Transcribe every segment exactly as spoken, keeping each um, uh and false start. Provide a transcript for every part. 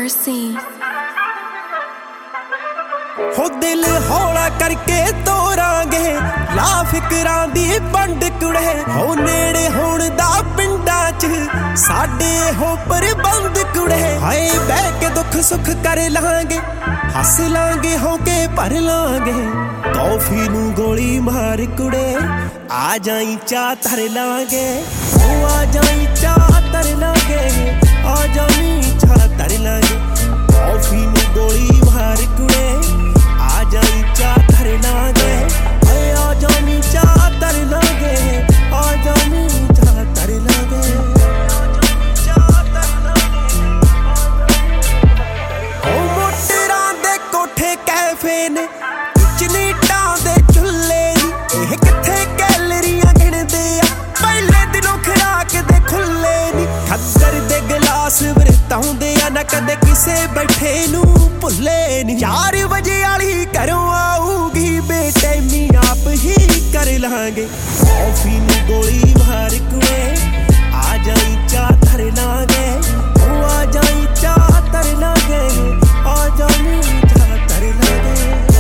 Mercy. हो दिल हौला करके तोरांगे ला फिकरां दी पंड कुड़े हो नेड़े होण दा पिंडां च साडे हो प्रबंध कुड़े हाय बह के दुख सुख कर लांगे हस लांगे होके भर लांगे कॉफी नू गोली मार कुड़े आ जाई चा धर लांगे ओ आ जाई चा धर लांगे आ जाई चा धर लांगे कॉफी नू गोली मार कुड़े आ जाई चा धर लांगे आए आ जाई चा धर लांगे आ जाई चा धर लांगे ओ मोटरां दे कोठे कैफे ने चनीटां दे चुल्ले नी एह किथे कैलरियां गिणदे आ पहले दिनों खराक दे खुल्ले नी खद्दर दे गिलास वरताउंदे आ ना कदे किसे बैठे नू भुल्ले नी चार बजे वाली घरों आऊगी बेटैमी आप ही कर लांगे कॉफी नू गोली मार कुए आ जाई चा धर लांगे ओ आ जाई चा धर लांगे आ जाई चा धर लांगे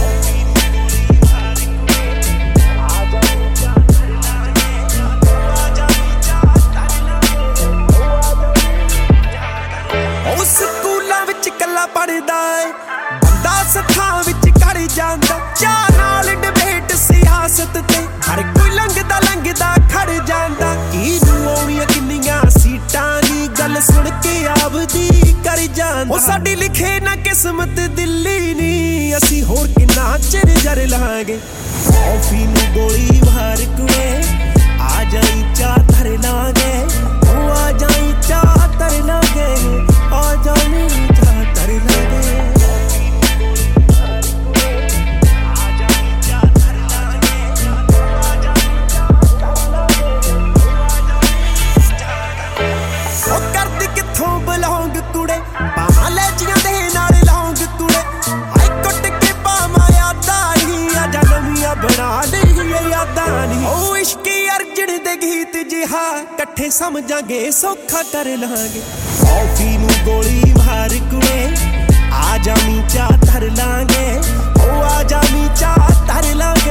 ਸਕੂਲਾਂ ਵਿੱਚ ਕੱਲਾ ਪੜਦਾ ਏ ਬੰਦਾ ਸਥਾਂ ਵਿੱਚ ਘੜ ਜਾਂਦਾ ਚਾਹ ਨਾਲ ਡਿਬੇਟ ਸਿਆਸਤ ਤੇ ਹਰ ਕੋਈ ਲੰਘਦਾ ਲੰਘਦਾ ਖੜ ਜਾਂਦਾ ਕੀ ਨੂੰ ਆਉਣੀਆਂ ਕਿੰਨੀਆਂ ਸੀਟਾਂ ਦੀ ਗੱਲ ਸੁਣ ਕੇ ਆਪਦੀ ਕਰ ਜਾਂਦਾ ਉਹ ਸਾਡੀ ਲਿਖੇ ਨਾ ਕਿਸਮਤ ਦਿੱਲੀ ਨੀ ਅਸੀਂ ਹੋਰ ਕਿੰਨਾ ਚਿਰ ਜਰ ਲਾਂਗੇ ਕੌਫੀ ਨੂੰ ਗੋਲੀ ਮਾਰ ਕੁੜੇ ਆ ਜਾਈ ਚਾਹ ਧਰ ਲਾਂਗੇ ਉਹ ਆ ਜਾਈ ਚਾਹ ਧਰ ਲਾਂਗੇ आ जानी चा धर लांगे ओ करदी किथों बिलोंग कुड़े पावां लैचियां दे नाल लौंग कुड़े हाय कुट के पावां यादां ही आ जा नवियां बना लईए यादां नी ओ इश्क अर्जन दे गीत जिहा कट्ठे समझांगे सौखा कर लांगे कॉफी नू गोली मार कुए आ जामी चा धर लांगे ओ आ जामी चा धर लांगे